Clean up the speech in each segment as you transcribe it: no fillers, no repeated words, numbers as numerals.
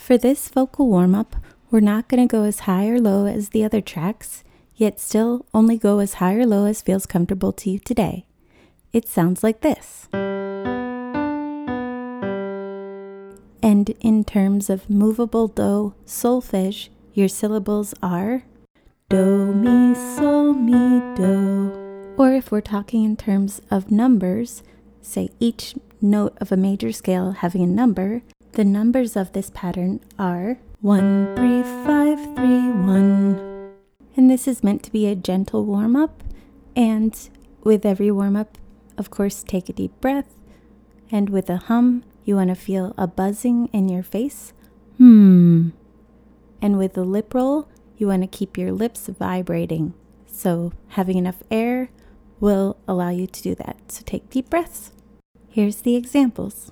For this vocal warm-up, we're not going to go as high or low as the other tracks, yet still only go as high or low as feels comfortable to you today. It sounds like this. And in terms of movable do, solfege, your syllables are do, mi, sol, mi, do. Or if we're talking in terms of numbers, say each note of a major scale having a number, the numbers of this pattern are 1, 3, 5, 3, 1. And this is meant to be a gentle warm-up, and with every warm-up, of course, take a deep breath, and with a hum, you want to feel a buzzing in your face. And with the lip roll, you want to keep your lips vibrating. So having enough air will allow you to do that. So take deep breaths. Here's the examples.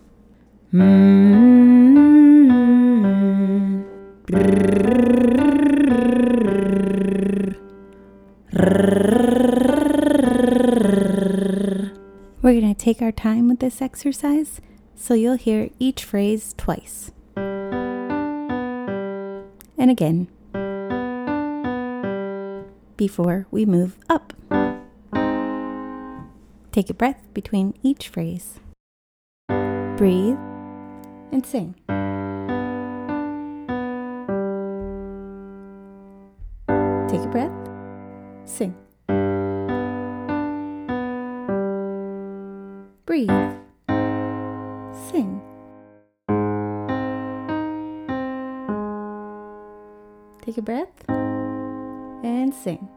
We're going to take our time with this exercise, so you'll hear each phrase twice. And again, before we move up. Take a breath between each phrase. Breathe and sing. Take a breath, sing. Breathe, sing. Take a breath and sing.